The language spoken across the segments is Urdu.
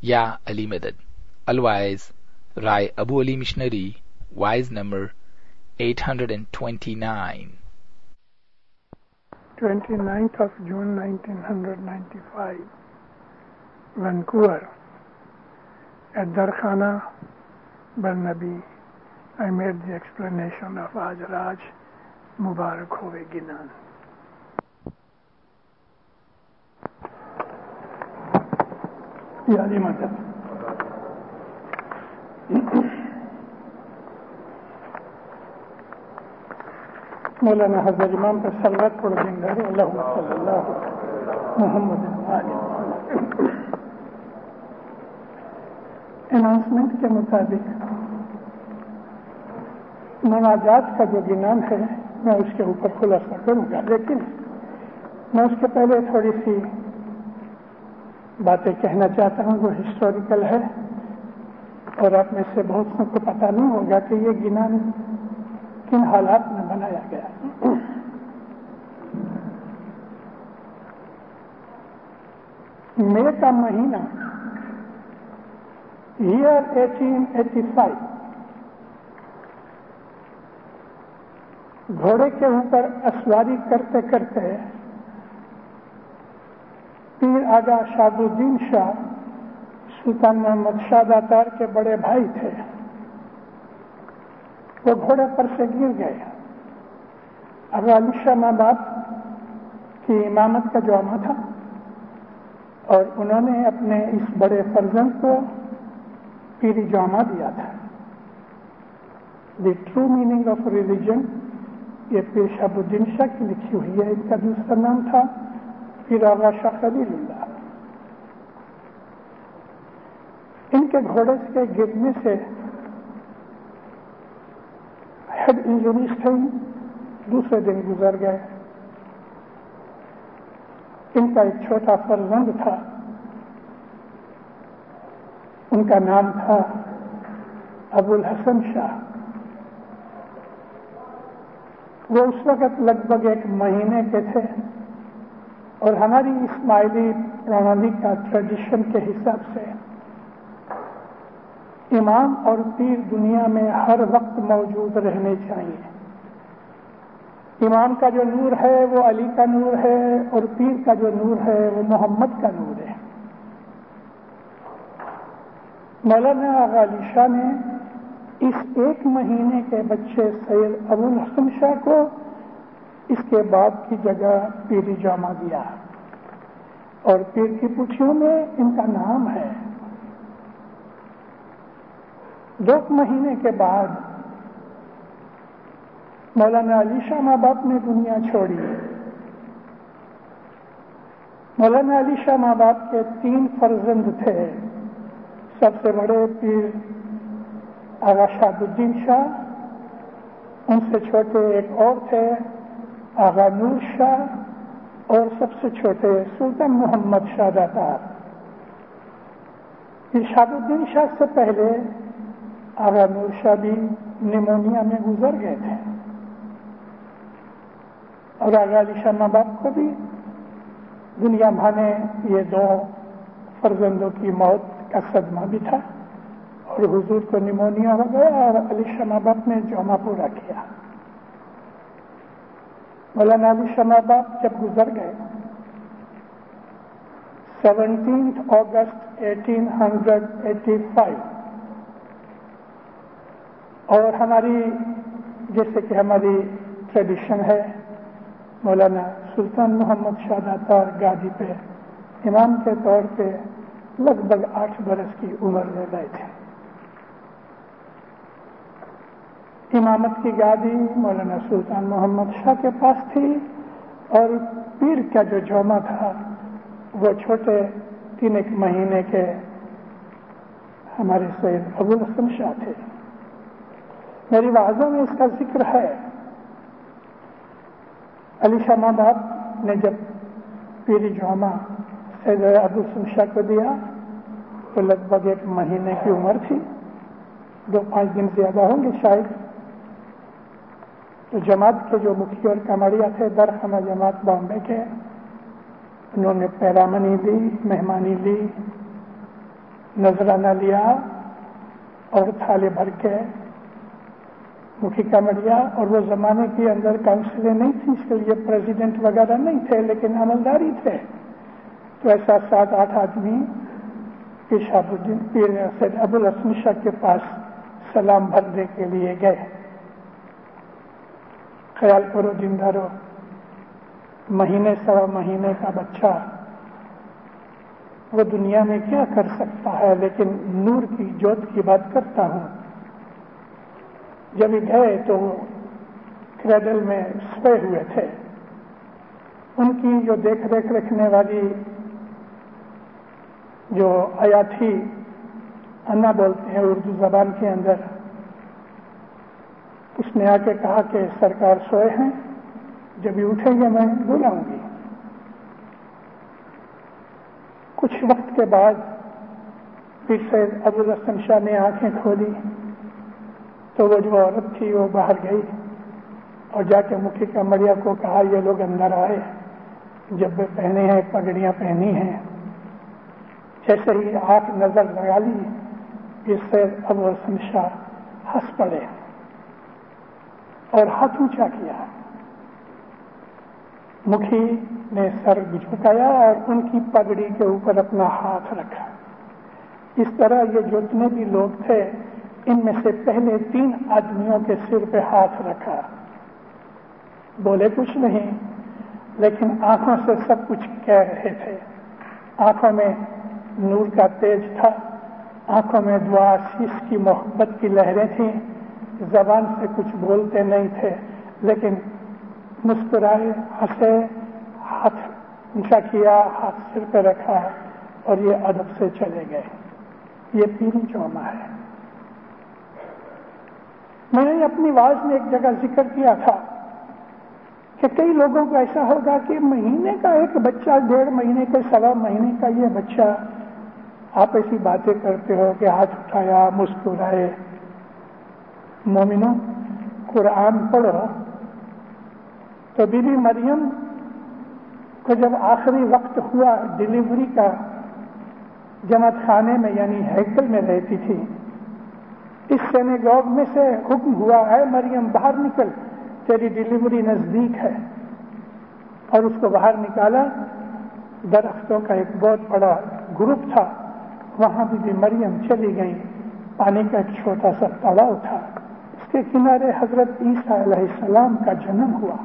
یا علی مدد. Alwaez Rai Abu Ali missionary, Waez number 829. 29th of June 1995, Vancouver. At Darkhana Barnaby, I made the explanation of Aaj Raj Mubarak Hove Ginan. یادی مدد. مولانا حضرت امام پر صلوات پڑھ دیں گے. اللہم صلی اللہ محمد اناؤنسمنٹ کے مطابق مناجات کا جو گنان ہے میں اس کے اوپر خلاصہ کروں گا, لیکن میں اس کے پہلے تھوڑی سی باتیں کہنا چاہتا ہوں جو ہسٹوریکل ہے, اور آپ میں سے بہت سو کو پتہ نہیں ہوگا کہ یہ گنان کن حالات میں بنایا گیا. مئی کا مہینہ ایئر 1885, گھوڑے کے اوپر اسواری کرتے کرتے پیر آغا شہاب الدین شاہ سلطان محمد شاہ داتار کے بڑے بھائی تھے, وہ گھوڑے پر سے گر گئے. اب علی شاہ ماں باپ کی امامت کا جامع تھا, اور انہوں نے اپنے اس بڑے فرزند کو پیری جامع دیا تھا. The true meaning of religion یہ پیر شہاب الدین شاہ کی لکھی ہوئی ہے. ان کا دوسرا نام تھا پیر آغا شاہ خلیل اللہ. ان کے گھوڑے کے گرنے سے ہیڈ انجریز تھیں, دوسرے دن گزر گئے. ان کا ایک چھوٹا فرزند تھا, ان کا نام تھا ابو الحسن شاہ. وہ اس وقت لگ بھگ 1 مہینے کے تھے, اور ہماری اسماعیلی پرانالی کا ٹریڈیشن کے حساب سے امام اور پیر دنیا میں ہر وقت موجود رہنے چاہیے. امام کا جو نور ہے وہ علی کا نور ہے, اور پیر کا جو نور ہے وہ محمد کا نور ہے. مولانا آغا علی شاہ نے اس 1 مہینے کے بچے سید ابو الحسن شاہ کو اس کے باپ کی جگہ پیری جامع دیا, اور پیر کی پٹھیوں میں ان کا نام ہے. 2 مہینے کے بعد مولانا علی شاہ ماں باپ نے دنیا چھوڑی. مولانا علی شاہ ماں باپ کے 3 فرزند تھے. سب سے بڑے پیر آغا شہاب الدین شاہ, ان سے چھوٹے ایک اور تھے آغا نور شاہ, اور سب سے چھوٹے سلطان محمد شاہ داتار. پیر شہاب الدین شاہ سے پہلے آغا نور شاہ بھی نیمونیا میں گزر گئے تھے, اور آغا علی شاہ ماں باپ کو بھی دنیا بھانے یہ 2 فرزندوں کی موت کا صدمہ بھی تھا, اور حضور کو نیمونیا ہو گیا, اور علی شاہ ماں باپ نے جامع پورا کیا. مولانا علی شاہ ماں باپ جب گزر گئے 17 اگست 1885, اور ہماری جیسے کہ ہماری ٹریڈیشن ہے مولانا سلطان محمد شاہ داتار گادی پہ امام کے طور پہ لگ بھگ 8 برس کی عمر میں گئے تھے. امامت کی گادی مولانا سلطان محمد شاہ کے پاس تھی, اور پیر کا جو جامع تھا وہ چھوٹے 3 مہینے کے ہمارے سید ابو الحسن شاہ تھے. میری وعظوں میں اس کا ذکر ہے. علی شاہ ماں باپ نے جب پیری جامع سید ابو الحسن شاہ کو دیا تو لگ بھگ 1 مہینے کی عمر تھی, 2-5 دن زیادہ ہوں گے شاید. تو جماعت کے جو مکھی اور کمڑیا تھے درخانہ جماعت بامبے کے, انہوں نے پیرامنی لی, مہمانی لی, नजराना लिया और थाले भर के मुखी कमरिया। और वो जमाने के अंदर काउंसिलें नहीं थी, इसके लिए प्रेसिडेंट वगैरह नहीं थे, लेकिन अमलदारी थे। तो ऐसा 7-8 आदमी पीर सैयद अबुल हसन शाह के पास सलाम भरने के लिए गए। ख्याल करो जिंदारो, महीने सवा महीने का बच्चा वो दुनिया में क्या कर सकता है, लेकिन नूर की ज्योत की बात करता हूं। जब गए तो क्रेडल में सोए हुए थे। उनकी जो देख रेख रखने वाली जो आयाथी अन्ना बोलते हैं उर्दू जबान के अंदर, उसने आके कहा कि सरकार सोए हैं, जब ये उठेंगे मैं बुलाऊंगी। कुछ वक्त के बाद पीर सैयद अबुल हसन शाह ने आंखें खोली तो वो जो औरत थी वो बाहर गई और जाके मुखी कमरिया को कहा, ये लोग अंदर आए, जब्बे पहने हैं, पगड़ियां पहनी हैं। जैसे ही आंख नजर लगा ली, पीर सैयद अबुल हसन शाह हंस पड़े और हाथ ऊंचा किया। मुखी ने सर झुकाया और उनकी पगड़ी के ऊपर अपना हाथ रखा। इस तरह ये जितने भी लोग थे, इनमें से पहले 3 आदमियों के सिर पे हाथ रखा। बोले कुछ नहीं, लेकिन आंखों से सब कुछ कह रहे थे। आंखों में नूर का तेज था, आंखों में दुआ आशीष की मोहब्बत की लहरें थीं। जबान से कुछ बोलते नहीं थे, लेकिन मुस्कुराए, हंसे, हाथ ऊंचा किया, हाथ सिर पर रखा और ये अदब से चले गए। ये पीरी चौमा है। मैंने अपनी आवाज में एक जगह जिक्र किया था कि कई लोगों को ऐसा होगा कि महीने का एक बच्चा, 1.5 महीने के, सवा महीने का ये बच्चा, आप ऐसी बातें करते हो कि हाथ उठाया, मुस्कुराए। मोमिनो, कुरान पढ़ो तो बीबी मरियम को जब आखिरी वक्त हुआ डिलीवरी का, जमात खाने में यानी हैकल में रहती थी, इस सिनेगॉग में से हुक्म हुआ है, मरियम बाहर निकल, तेरी डिलीवरी नजदीक है। और उसको बाहर निकाला। दरख्तों का एक बहुत बड़ा ग्रुप था, वहां भी मरियम चली गई। पानी का एक छोटा सा तालाब था, उसके किनारे हजरत ईसा अलैहिस्सलाम का जन्म हुआ।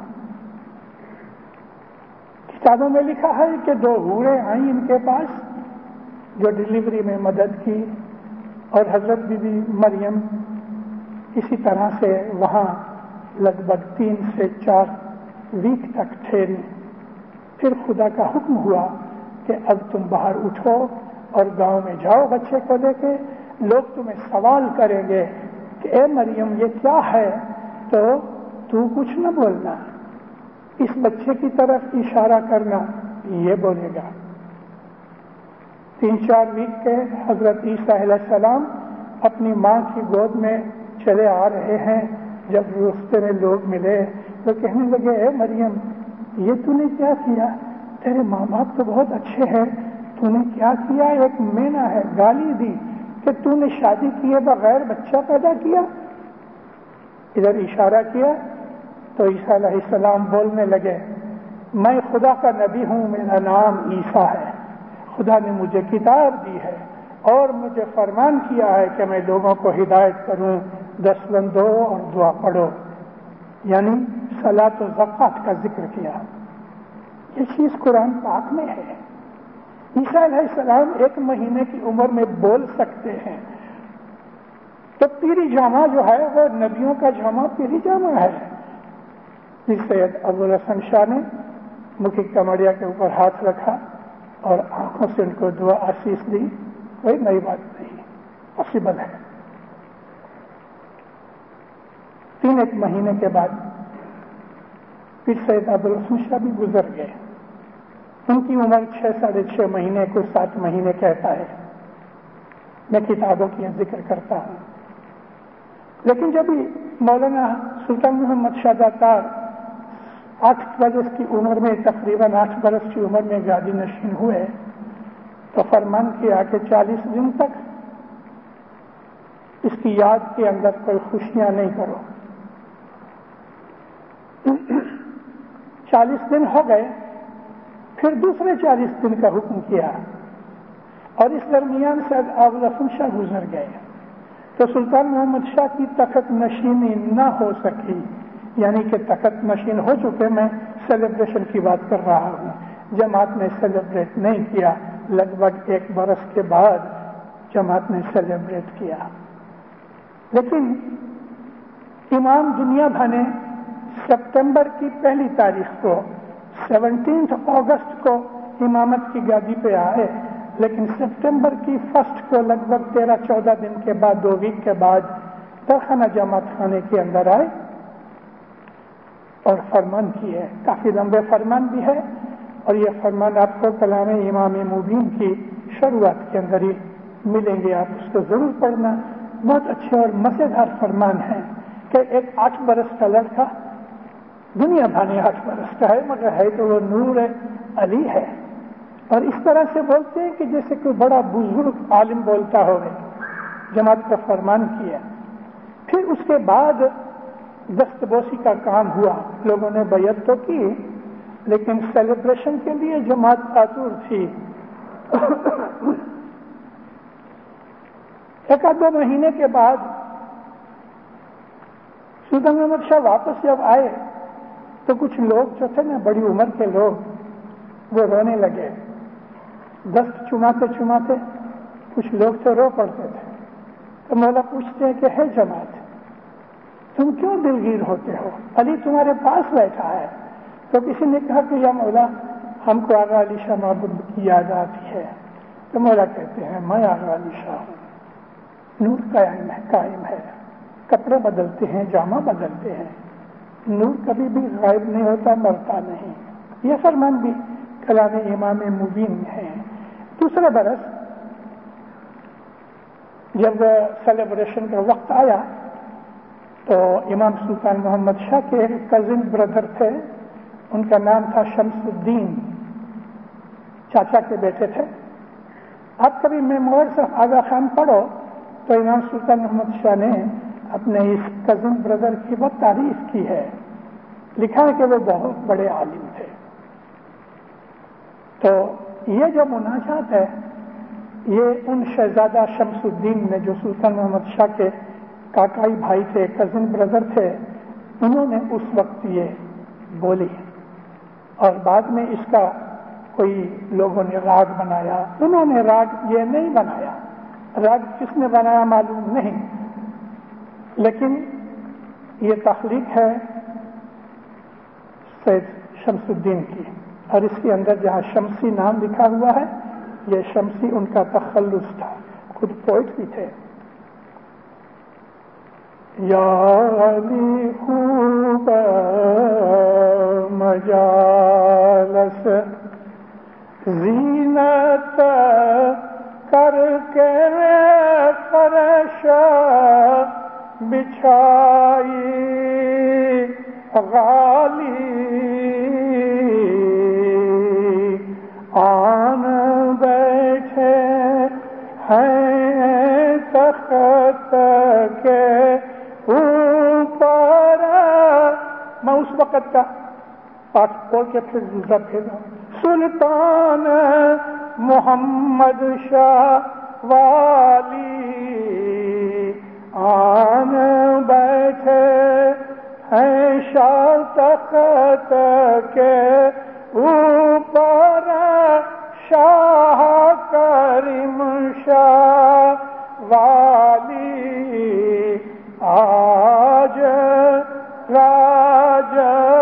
किताबों में लिखा है कि 2 हूरें आई इनके पास जो डिलीवरी में मदद की, और हजरत बीबी मरियम इसी तरह से वहां लगभग 3 से 4 वीक तक ठहरी। फिर खुदा का हुक्म हुआ कि अब तुम बाहर उठो और गांव में जाओ बच्चे को लेके। लोग तुम्हें सवाल करेंगे कि ए मरियम ये क्या है, तो तू कुछ न बोलना, इस बच्चे की तरफ इशारा करना, ये बोलेगा। 3-4 वीक के हजरत ईसा अलैहिस्सलाम अपनी मां की गोद में चले आ रहे हैं। जब रास्ते में लोग मिले तो कहने लगे, ए मरियम ये तूने क्या किया, तेरे माँ बाप तो बहुत अच्छे हैं, तूने क्या किया। एक मेना है, गाली दी कि तूने शादी किए बगैर बच्चा पैदा किया। इधर इशारा किया तो ईसा अलैहिस्सलाम बोलने लगे, मैं खुदा का नबी हूं, मेरा नाम ईसा है, खुदा ने मुझे किताब दी है और मुझे फरमान किया है कि मैं लोगों को हिदायत करूं, दस्तवंद दो और दुआ पढ़ो, यानी सलात और ज़कात का जिक्र किया। ये चीज कुरान पाक में है। ईसा अलैहिस्सलाम 1 महीने की उम्र में बोल सकते हैं, तो पीरी जामा जो है वो नबियों का जामा पीरी जामा है। पीर सैयद अबुल हसन शाह ने मुखी कमरिया के ऊपर हाथ रखा और आंखों से उनको दुआ आशीष दी। कोई नई बात नहीं, पॉसिबल है। 3-1 महीने के बाद पीर सैयद अबुल हसन शाह भी गुजर गए। उनकी उम्र 6-6.5 महीने को 7 महीने कहता है, मैं किताबों की जिक्र करता हूं। लेकिन जब मौलाना सुल्तान मोहम्मद शाहदातार 8 बरस की उम्र में, तकरीबन 8 बरस की उम्र में गादी नशीन हुए, تو فرمان کیا کہ 40 دن تک اس کی یاد کے اندر کوئی خوشیاں نہیں کرو۔ 40 دن ہو گئے، پھر دوسرے 40 دن کا حکم کیا، اور اس درمیان سے ابوالحسن شاہ گزر گئے، تو سلطان محمد شاہ کی تخت نشینی نہ ہو سکی، یعنی کہ تخت نشین ہو چکے۔ میں سیلیبریشن کی بات کر رہا ہوں، جماعت نے سیلیبریٹ نہیں کیا، لگ بھگ 1 برس کے بعد جماعت نے سیلیبریٹ کیا۔ لیکن امام دنیا بھانے سپتمبر کی 1 تاریخ کو 17 اگست کو امامت کی گادی پہ آئے، لیکن سپتمبر کی 1 کو لگ بھگ 13-14 دن کے بعد، 2 ویک کے بعد درخانہ جماعت خانے کے اندر آئے اور فرمان کیے۔ کافی لمبے فرمان بھی ہے، اور یہ فرمان آپ کو کلام امام مبین کی شروعات کے اندر ہی ملیں گے، آپ اس کو ضرور پڑھنا۔ بہت اچھے اور مزیدار فرمان ہیں کہ ایک 8 برس کا لڑکا، دنیا بھانے 8 برس کا ہے، مگر ہے تو وہ نور علی ہے، اور اس طرح سے بولتے ہیں کہ جیسے کوئی بڑا بزرگ عالم بولتا ہو۔ جماعت کا فرمان کیا، پھر اس کے بعد دست بوسی کا کام ہوا، لوگوں نے بیعت تو کی، لیکن سیلیبریشن کے لیے جماعت آتور تھی۔ 1-2 مہینے کے بعد سلطان محمد شاہ واپس جب آئے تو کچھ لوگ جو تھے نا، بڑی عمر کے لوگ، وہ رونے لگے، دست چماتے چماتے کچھ لوگ تو رو پڑتے تھے۔ تو مولا پوچھتے ہیں کہ ہے جماعت، تم کیوں دلگیر ہوتے ہو؟ علی تمہارے پاس بیٹھا ہے۔ تو کسی نے کہا کہ یا مولا، ہم کو آغا علی شاہ محبوب کی یاد آتی ہے۔ تو مولا کہتے ہیں میں آغا علی شاہ ہوں، نور قائم ہے، کپڑے بدلتے ہیں، جامہ بدلتے ہیں، نور کبھی بھی غائب نہیں ہوتا، مرتا نہیں۔ یہ فرمان بھی کلام امام مبین میں ہے۔ دوسرے برس جب سیلیبریشن کا وقت آیا تو امام سلطان محمد شاہ کے ایک کزن بردر تھے، ان کا نام تھا شمس الدین، چاچا کے بیٹے تھے۔ آپ کبھی میموئرز آف آغا خان پڑھو تو امام سلطان محمد شاہ نے اپنے اس کزن بردر کی بہت تعریف کی ہے، لکھا ہے کہ وہ بہت بڑے عالم تھے۔ تو یہ جو مناجات ہے، یہ ان شہزادہ شمس الدین نے، جو سلطان محمد شاہ کے کاکائی بھائی تھے، کزن بردر تھے، انہوں نے اس وقت یہ بولی، اور بعد میں اس کا کوئی لوگوں نے راگ بنایا۔ انہوں نے راگ یہ نہیں بنایا، راگ کس نے بنایا معلوم نہیں، لیکن یہ تخلیق ہے سید شمس الدین کی، اور اس کے اندر جہاں شمسی نام لکھا ہوا ہے، یہ شمسی ان کا تخلص تھا، خود پوئٹ بھی تھے۔ یا علی خوب مجالس زینت کر کے فرش بچھائی غالی آن بیٹھے ہیں تخت کے اوپر۔ میں اس وقت کا پاٹ پڑھ کے پھر دوسرا پھیرا۔ سلطان محمد شاہ والی آن بیٹھے ہیں شاہ تخت کے اوپر، شاہ کریم شاہ والی آج راج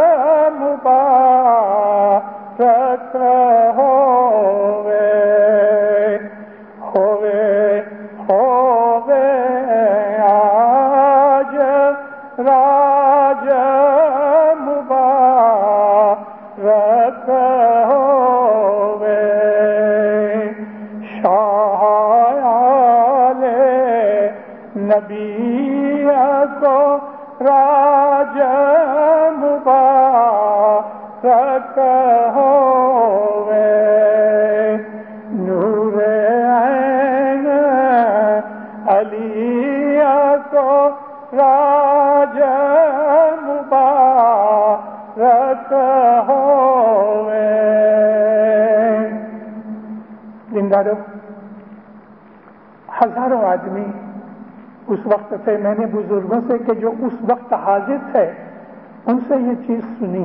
مبارک ہوئے آج راج مبارک ہوئے، شاہ آل نبی کو راج مبارک ہوئے، نور زمینداروں ہزاروں آدمی اس وقت تھے. میں نے بزرگوں سے کہ جو اس وقت حاضر تھے ان سے یہ چیز سنی.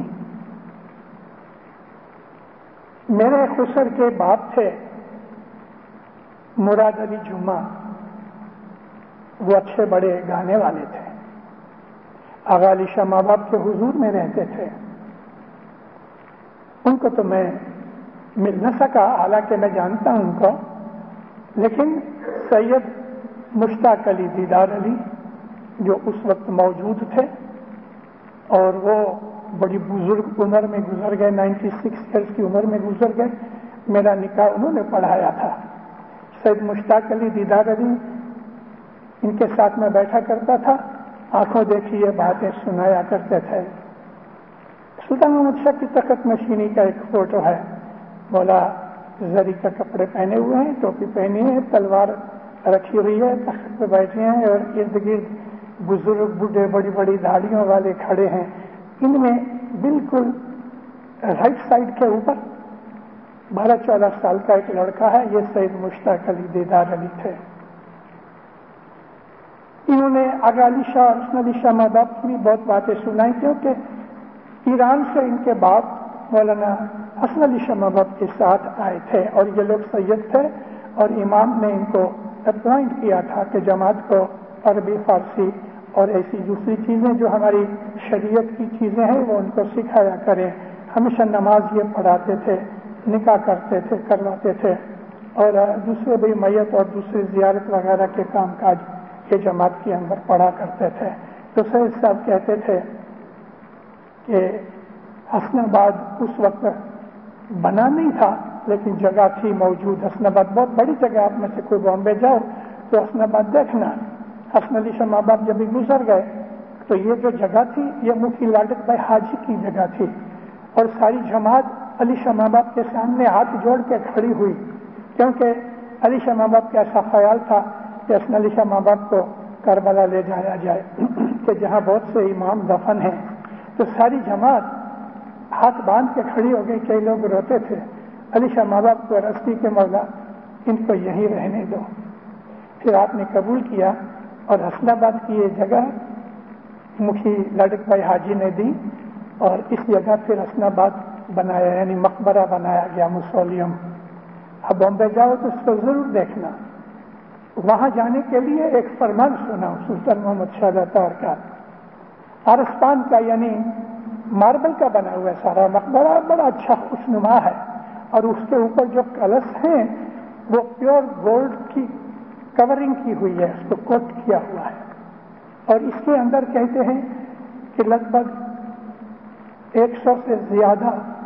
میرے خسر کے باپ تھے مراد علی جمعہ, وہ اچھے بڑے گانے والے تھے. آغا علی شاہ ماں باپ کے حضور میں رہتے تھے. ان کو تو میں مل نہ سکا, حالانکہ میں جانتا ہوں ان کو, لیکن سید مشتاق علی دیدار علی جو اس وقت موجود تھے اور وہ بڑی بزرگ عمر میں گزر گئے, 96 ایئرس کی عمر میں گزر گئے. میرا نکاح انہوں نے پڑھایا تھا. سید مشتاق علی دیدار علی ان کے ساتھ میں بیٹھا کرتا تھا, آنکھوں دیکھی یہ باتیں سنایا کرتے تھے. سلطان محمد شاہ کی تخت نشینی کا ایک فوٹو ہے. مولا زری کا کپڑے پہنے ہوئے ہیں, ٹوپی پہنی ہے, تلوار رکھی ہوئی ہے, تخت پہ بیٹھے ہیں اور ارد گرد بزرگ بوڑھے بڑی بڑی داڑھیوں والے کھڑے ہیں. ان میں بالکل رائٹ سائڈ کے اوپر 12-14 سال کا ایک لڑکا ہے, یہ سید مشتاق علی دیدار علی تھے. انہوں نے آغا علی شاہ اور حسن علی شاہ ماں باپ کی بھی بہت باتیں سنائی, کیونکہ ایران سے ان کے باپ مولانا حسن علی شاہ ماں باپ کے ساتھ آئے تھے اور یہ لوگ سید تھے اور امام نے ان کو اپوائنٹ کیا تھا کہ جماعت کو عربی فارسی اور ایسی دوسری چیزیں جو ہماری شریعت کی چیزیں ہیں وہ ان کو سکھایا کریں. ہمیشہ نماز یہ پڑھاتے تھے, نکاح کرتے تھے, کرواتے تھے, اور دوسرے بھی میت اور دوسری زیارت وغیرہ کے کام کاج یہ جماعت کے اندر پڑھا کرتے تھے. تو سید صاحب کہتے تھے کہ حسن آباد اس وقت بنا نہیں تھا لیکن جگہ تھی موجود. حسن آباد بہت بڑی جگہ, آپ میں سے کوئی بامبے جاؤ تو حسن آباد دیکھنا. حسن علی شاہ ماں باپ جب بھی گزر گئے تو یہ جو جگہ تھی یہ مفتی لاڈت بھائی حاجی کی جگہ تھی اور ساری جماعت علی شاہ ماں باپ کے سامنے ہاتھ جوڑ کے کھڑی ہوئی, کیونکہ علی شاہ ماں باپ کا ایسا خیال تھا کہ حسن علی شاہ ماں باپ کو کربلا لے جایا جائے کہ جہاں بہت سے امام دفن ہیں. تو ساری جماعت ہاتھ باندھ کے کھڑی ہو گئی. کئی لوگ روتے تھے. علی شاہ ماں باپ کو رستی کے مولا ان کو یہیں رہنے دو. پھر آپ نے قبول کیا اور حسن آباد کی یہ جگہ مکھی لاڈت بھائی حاجی نے دی اور اس جگہ پھر حسن آباد بنایا, یعنی مقبرہ بنایا گیا, موسولیم. اب بامبے جاؤ تو اس کو ضرور دیکھنا. وہاں جانے کے لیے ایک فرمان سنا سلطان محمد شاہ داتار کا, آرسپان کا, یعنی ماربل کا بنا ہوا ہے سارا مقبرہ, بڑا اچھا خوشنما ہے اور اس کے اوپر جو کلش ہیں وہ پیور گولڈ کی کورنگ کی ہوئی ہے, اس کو کوٹ کیا ہوا ہے. اور اس کے اندر کہتے ہیں کہ لگ بھگ 100 سے زیادہ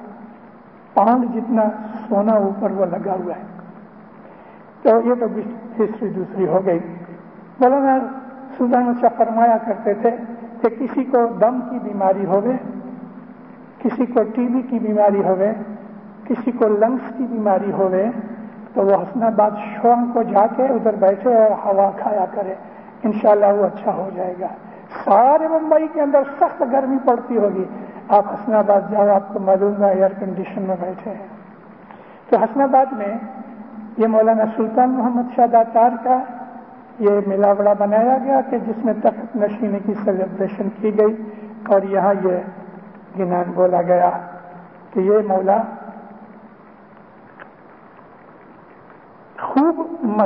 پاؤنڈ جتنا سونا اوپر وہ لگا ہوا ہے. تو یہ تو ہسٹری دوسری ہو گئی. مولانا سلطان شاہ فرمایا کرتے تھے کہ کسی کو دم کی بیماری ہوئے, کسی کو ٹی بی کی بیماری ہوئے, کسی کو لنگس کی بیماری ہوئے تو وہ حسن آباد شام کو جا کے ادھر بیٹھے اور ہوا کھایا کرے, انشاءاللہ وہ اچھا ہو جائے گا. سارے ممبئی کے اندر سخت گرمی پڑتی ہوگی, آپ حسن آباد جاؤ, آپ کو معلوم ہے ایئر کنڈیشن میں بیٹھے ہیں. تو حسن آباد میں یہ مولانا سلطان محمد شاہ داتار کا یہ ملاوڑا بنایا گیا کہ جس میں تخت نشینی کی سیلیبریشن کی گئی اور یہاں یہ گنان بولا گیا کہ یہ مولا خوب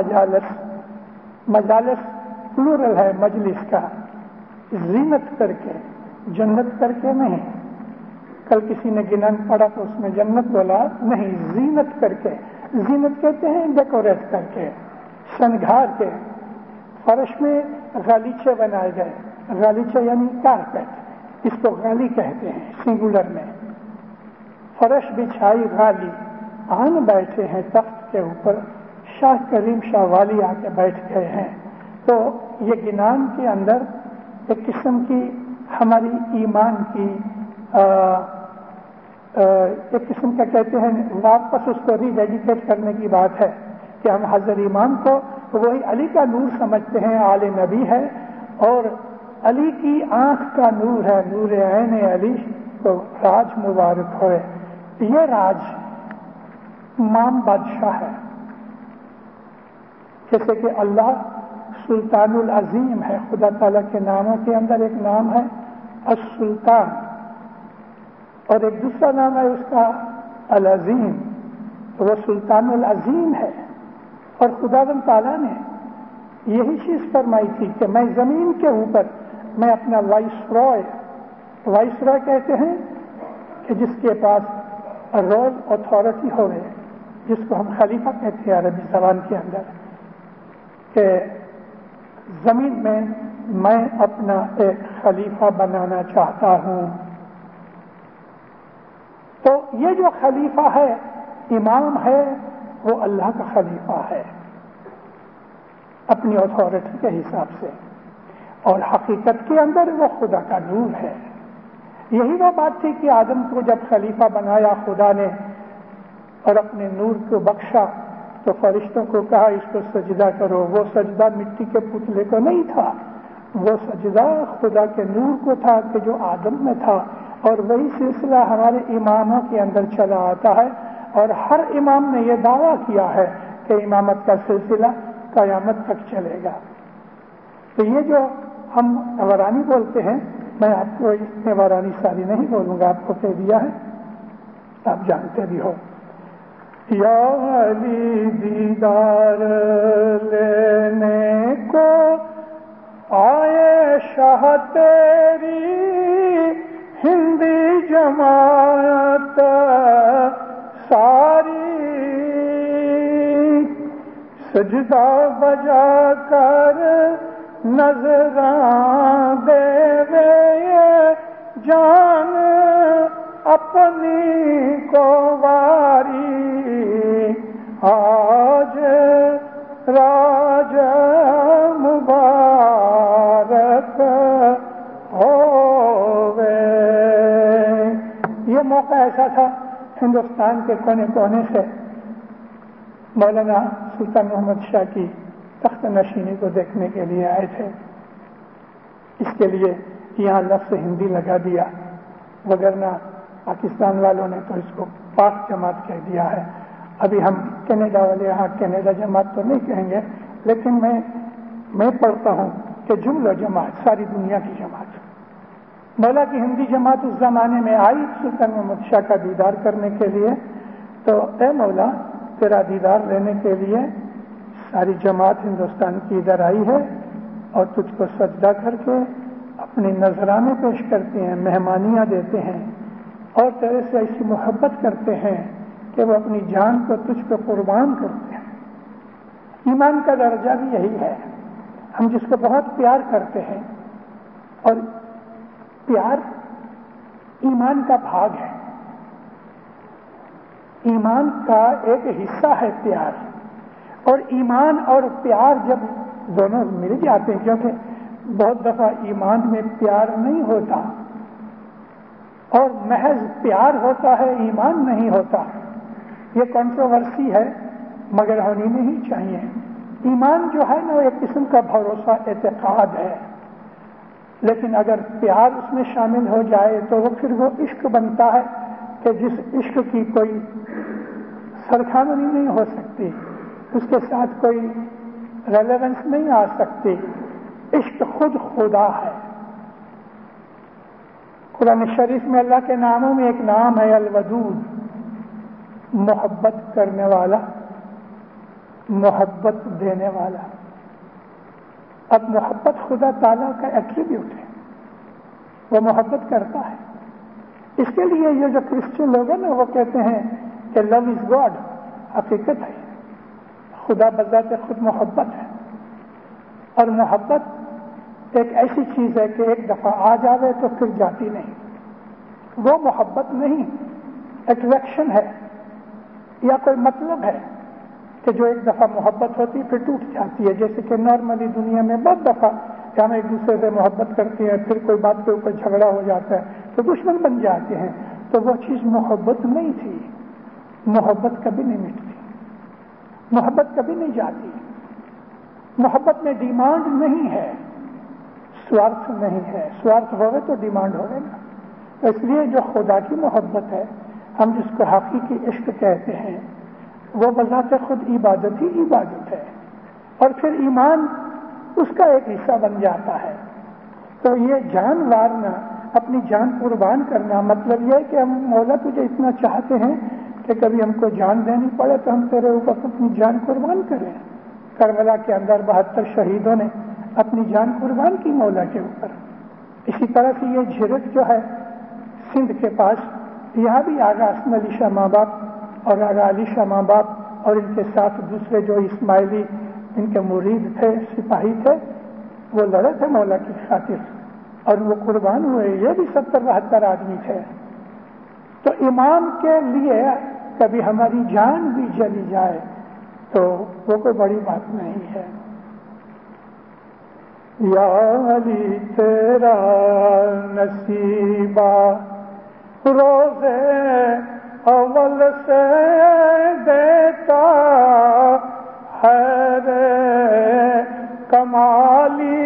مجالس پلورل ہے مجلس کا, زینت کر کے, جنت کر کے نہیں. کل کسی نے گنان پڑھا تو اس میں جنت بولا نہیں, زینت کر کے. زینت کہتے ہیں ڈیکوریٹ کر کے, شنگھار کے. فرش میں غالیچے بنائے گئے, غالیچے یعنی کارپیٹ, اس کو غالی کہتے ہیں سنگولر میں. فرش بچھائی غالی, آن بیٹھے ہیں تخت کے اوپر, شاہ کریم شاہ والی آ کے بیٹھ گئے ہیں. تو یہ گنان کے اندر ایک قسم کی ہماری ایمان کی ایک قسم کا کہتے ہیں واپس اس کو ری ڈیڈیکیٹ کرنے کی بات ہے کہ ہم حضرت امام کو وہی علی کا نور سمجھتے ہیں, آل نبی ہے اور علی کی آنکھ کا نور ہے, نور عین علی کو راج مبارک ہوئے. یہ راج امام بادشاہ ہے, جیسے کہ اللہ سلطان العظیم ہے، خدا تعالیٰ کے ناموں کے اندر ایک نام ہے السلطان، اور ایک دوسرا نام ہے اس کا العظیم، تو وہ سلطان العظیم ہے۔ اور خداوند تعالیٰ نے یہی چیز فرمائی تھی کہ میں زمین کے اوپر میں اپنا وائس رائے کہتے ہیں کہ جس کے پاس رول اتھارٹی ہو گئے، جس کو ہم خلیفہ کہتے ہیں عربی زبان کے اندر، کہ زمین میں میں اپنا ایک خلیفہ بنانا چاہتا ہوں۔ تو یہ جو خلیفہ ہے، امام ہے، وہ اللہ کا خلیفہ ہے اپنی اتھارٹی کے حساب سے، اور حقیقت کے اندر وہ خدا کا نور ہے۔ یہی وہ بات تھی کہ آدم کو جب خلیفہ بنایا خدا نے اور اپنے نور کو بخشا تو فرشتوں کو کہا اس کو سجدہ کرو۔ وہ سجدہ مٹی کے پتلے کو نہیں تھا، وہ سجدہ خدا کے نور کو تھا کہ جو آدم میں تھا، اور وہی سلسلہ ہمارے اماموں کے اندر چلا آتا ہے، اور ہر امام نے یہ دعویٰ کیا ہے کہ امامت کا سلسلہ قیامت تک چلے گا۔ تو یہ جو ہم ورانی بولتے ہیں، میں آپ کو اس میں ورانی ساری نہیں بولوں گا، آپ کو کہہ دیا ہے، آپ جانتے بھی ہو۔ یا علی دیدار لینے کو آئے شاہ تیری ہندی جماعت ساری، سجدہ بجا کر نظراں دے جان اپنی کو واری، آج راج مبارک ہووے۔ یہ موقع ایسا تھا، ہندوستان کے کونے کونے سے مولانا سلطان محمد شاہ کی تخت نشینی کو دیکھنے کے لیے آئے تھے۔ اس کے لیے یہاں لفظ ہندی لگا دیا، وگرنہ پاکستان والوں نے تو اس کو پاک جماعت کہہ دیا ہے۔ ابھی ہم کینیڈا والے یہاں کینیڈا جماعت تو نہیں کہیں گے، لیکن میں پڑھتا ہوں کہ جملہ جماعت، ساری دنیا کی جماعت۔ مولا کی ہندی جماعت اس زمانے میں آئی سلطان محمد شاہ کا دیدار کرنے کے لیے، تو اے مولا تیرا دیدار لینے کے لیے ساری جماعت ہندوستان کی ادھر آئی ہے، اور تجھ کو سجدہ کر کے اپنی نذرانے پیش کرتے ہیں، مہمانیاں دیتے ہیں، اور تیرے سے ایسی محبت کرتے ہیں کہ وہ اپنی جان کو تجھ پہ قربان کرتے ہیں۔ ایمان کا درجہ بھی یہی ہے، ہم جس کو بہت پیار کرتے ہیں، اور پیار ایمان کا بھاگ ہے، ایمان کا ایک حصہ ہے پیار، اور ایمان اور پیار جب دونوں مل جاتے ہیں، کیونکہ بہت دفعہ ایمان میں پیار نہیں ہوتا اور محض پیار ہوتا ہے، ایمان نہیں ہوتا۔ یہ کنٹروورسی ہے، مگر ہونی نہیں چاہیے۔ ایمان جو ہے نا وہ ایک قسم کا بھروسہ، اعتقاد ہے، لیکن اگر پیار اس میں شامل ہو جائے تو وہ پھر وہ عشق بنتا ہے کہ جس عشق کی کوئی سرخامنی نہیں ہو سکتی، اس کے ساتھ کوئی ریلیونس نہیں آ سکتی۔ عشق خود خدا ہے۔ قرآن شریف میں اللہ کے ناموں میں ایک نام ہے الودود، محبت کرنے والا، محبت دینے والا۔ اب محبت خدا تعالیٰ کا ایٹریبیوٹ ہے، وہ محبت کرتا ہے۔ اس کے لیے یہ جو کرسچن لوگ ہیں نا وہ کہتے ہیں کہ لو از گاڈ، حقیقت ہے خدا بذات خود محبت ہے، اور محبت ایک ایسی چیز ہے کہ ایک دفعہ آ جاوے تو پھر جاتی نہیں۔ وہ محبت نہیں، اٹریکشن ہے، یا کوئی مطلب ہے کہ جو ایک دفعہ محبت ہوتی پھر ٹوٹ جاتی ہے۔ جیسے کہ نارملی دنیا میں بہت دفعہ کہ ہم ایک دوسرے سے محبت کرتے ہیں، پھر کوئی بات کے اوپر جھگڑا ہو جاتا ہے تو دشمن بن جاتے ہیں، تو وہ چیز محبت نہیں تھی۔ محبت کبھی نہیں مٹتی، محبت کبھی نہیں جاتی۔ محبت میں ڈیمانڈ نہیں ہے، سوارتھ نہیں ہے۔ سوارتھ ہوگا تو ڈیمانڈ ہوگا نا۔ اس لیے جو خدا کی محبت ہے، ہم جس کو حقیقی عشق کہتے ہیں، وہ بذات خود عبادت ہی عبادت ہے۔ اور پھر ایمان اس کا ایک حصہ بن جاتا ہے. تو یہ جان وارنا، اپنی جان قربان کرنا، مطلب یہ ہے کہ ہم مولا تجھے اتنا چاہتے ہیں کہ کبھی ہم کو جان دینی پڑے تو ہم تیرے اوپر اپنی جان قربان کریں. کربلا کے اندر 72 شہیدوں نے اپنی جان قربان کی مولا کے اوپر. اسی طرح سے یہ جھرک جو ہے سندھ کے پاس، یہاں بھی آغا حسن علی شاہ ماں باپ اور آغا علی شاہ ماں باپ اور ان کے ساتھ دوسرے جو اسماعیلی ان کے مرید تھے، سپاہی تھے، وہ لڑے تھے مولا کی خاطر اور وہ قربان ہوئے. یہ بھی 70-72 آدمی تھے. تو امام کے لیے کبھی ہماری جان بھی چلی جائے تو وہ کوئی بڑی بات نہیں ہے. یا علی تیرا نصیبہ روزے اول سے دیتا ہے رے کمالی.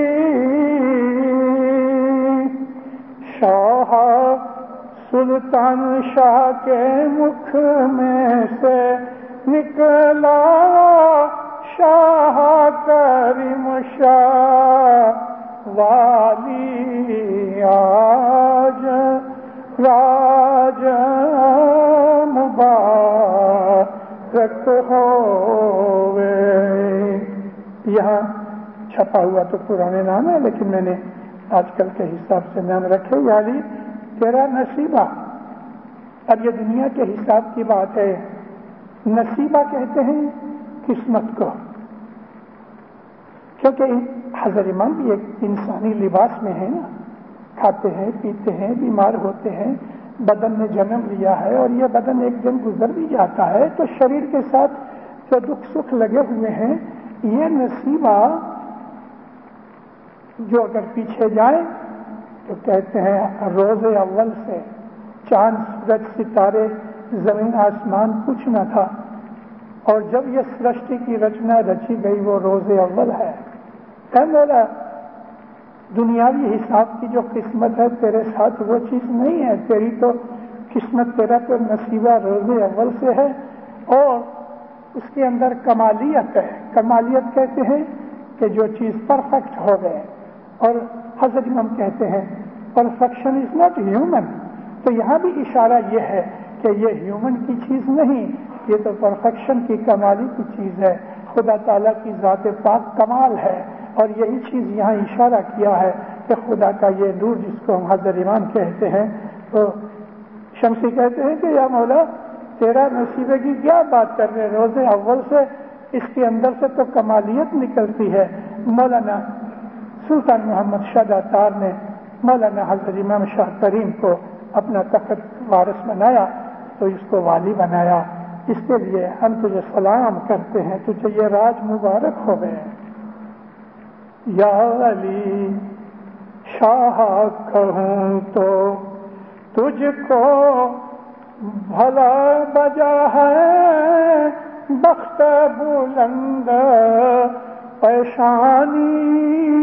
شاہ سلطان شاہ کے مکھ میں سے نکلا شاہ کریم شاہ والی. آج راج مبارک ہوئے. یہاں چھپا ہوا تو پرانے نام ہے، لیکن میں نے آج کل کے حساب سے نام رکھے. یعنی تیرا نصیبہ. اب یہ دنیا کے حساب کی بات ہے. نصیبہ کہتے ہیں قسمت کو، کیونکہ حضرت امام بھی ایک انسانی لباس میں ہے نا. کھاتے ہیں، پیتے ہیں، بیمار ہوتے ہیں، بدن نے جنم لیا ہے اور یہ بدن ایک دن گزر بھی جاتا ہے. تو شریر کے ساتھ جو دکھ سکھ لگے ہوئے ہیں، یہ نصیبہ جو اگر پیچھے جائے تو کہتے ہیں روز اول سے چاند سورج ستارے زمین آسمان کچھ نہ تھا، اور جب یہ سرشٹی کی رچنا رچی گئی وہ روز اول ہے. اے مولا، دنیاوی حساب کی جو قسمت ہے تیرے ساتھ وہ چیز نہیں ہے. تیری تو قسمت، تیرا تو نصیبہ روز اول سے ہے اور اس کے اندر کمالیت ہے. کمالیت کہتے ہیں کہ جو چیز پرفیکٹ ہو گئے، اور حضرت امام کہتے ہیں پرفیکشن از ناٹ ہیومن. تو یہاں بھی اشارہ یہ ہے کہ یہ ہیومن کی چیز نہیں، یہ تو پرفیکشن کی، کمالی کی چیز ہے. خدا تعالیٰ کی ذات پاک کمال ہے، اور یہی چیز یہاں اشارہ کیا ہے کہ خدا کا یہ نور جس کو ہم حضرت امام کہتے ہیں. تو شمسی کہتے ہیں کہ یا مولا تیرا نصیبے کی کیا بات کر رہے، روز اول سے اس کے اندر سے تو کمالیت نکلتی ہے. مولانا سلطان محمد شاہ تار نے مولانا حضرت امام شاہ کریم کو اپنا تخت وارث بنایا تو اس کو والی بنایا. اس کے لیے ہم تجھے سلام کرتے ہیں، تجھے یہ راج مبارک ہو گئے. یا علی شاہ کہوں تو تجھ کو بھلا بجا ہے بخت بلند پیشانی.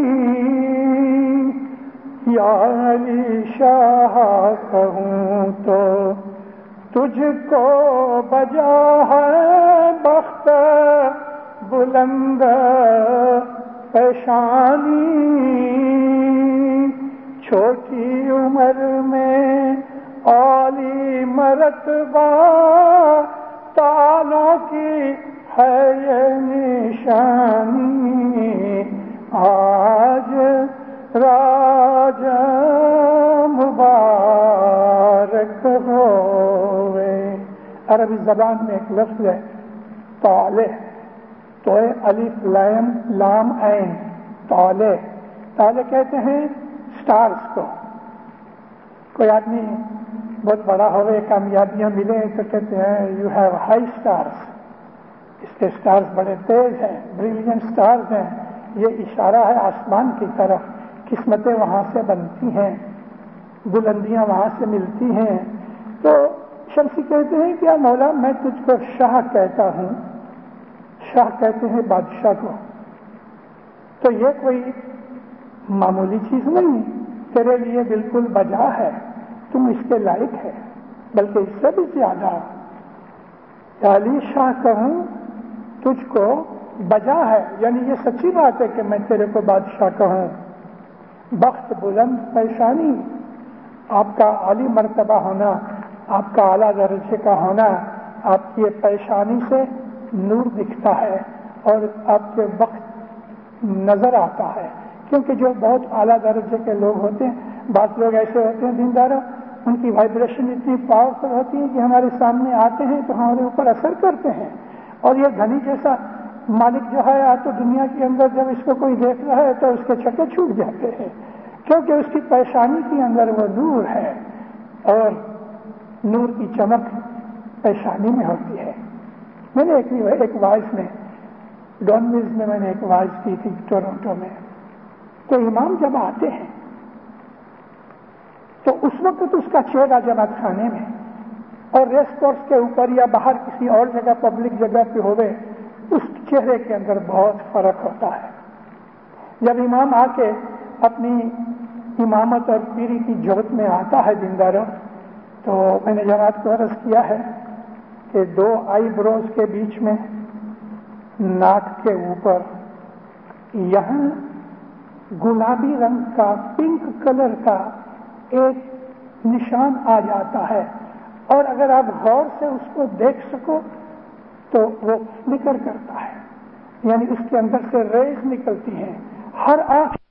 یا علی شاہ کہوں تو تجھ کو بجا ہے بخت بلند پیشانی. چھوٹی عمر میں عالی مرتبہ تالوں کی ہے یہ نشانی. آج راج مبارک ہوئے. عربی زبان میں ایک لفظ ہے طالع، تو الف لام عین، طالع. طالع کہتے ہیں سٹارز کو. کوئی آدمی بہت بڑا ہوئے، کامیابیاں ملے تو کہتے ہیں یو ہیو ہائی سٹارز، اس کے سٹارز بڑے تیز ہیں، بریلینٹ سٹارز ہیں. یہ اشارہ ہے آسمان کی طرف. قسمتیں وہاں سے بنتی ہیں، بلندیاں وہاں سے ملتی ہیں. تو شمسی کہتے ہیں کہ مولا میں تجھ کو شاہ کہتا ہوں. شاہ کہتے ہیں بادشاہ کو. تو یہ کوئی معمولی چیز نہیں، تیرے لیے بالکل بجا ہے، تم اس کے لائق ہے، بلکہ اس سے بھی زیادہ. علی شاہ کہوں تجھ کو بجا ہے، یعنی یہ سچی بات ہے کہ میں تیرے کو بادشاہ کہوں. بخت بلند پیشانی، آپ کا عالی مرتبہ ہونا، آپ کا اعلیٰ درجے کا ہونا، آپ کی پیشانی سے نور دکھتا ہے اور آپ کے بخت نظر آتا ہے. کیونکہ جو بہت اعلیٰ درجے کے لوگ ہوتے ہیں، بعض لوگ ایسے ہوتے ہیں دینداروں، ان کی وائبریشن اتنی پاورفل ہوتی ہے کہ ہمارے سامنے آتے ہیں تو ہمارے اوپر اثر کرتے ہیں. اور یہ دھنی جیسا مالک جو ہے آج تو دنیا کے اندر جب اس کو کوئی دیکھ رہا ہے تو اس کے چکے چھوٹ جاتے ہیں، کیونکہ اس کی پیشانی کے اندر وہ نور ہے اور نور کی چمک پیشانی میں ہوتی ہے. میں نے ایک وائز میں ڈونویز میں نے ایک وائز کی تھی ٹورنٹو میں. تو امام جب آتے ہیں تو اس وقت اس کا چہرہ جماعت خانے میں اور ریس کورس کے اوپر یا باہر کسی اور جگہ پبلک جگہ پہ ہوئے، اس چہرے کے اندر بہت فرق ہوتا ہے. جب امام آ کے اپنی امامت اور پیری کی جوت میں آتا ہے دینداروں، تو میں نے جماعت کو عرض کیا ہے کہ 2 آئی بروز کے بیچ میں، ناک کے اوپر یہاں گلابی رنگ کا، پنک کلر کا ایک نشان آ جاتا ہے، اور اگر آپ غور سے اس کو دیکھ سکو تو وہ فلکر کرتا ہے، یعنی اس کے اندر سے ریز نکلتی ہیں. ہر آنکھ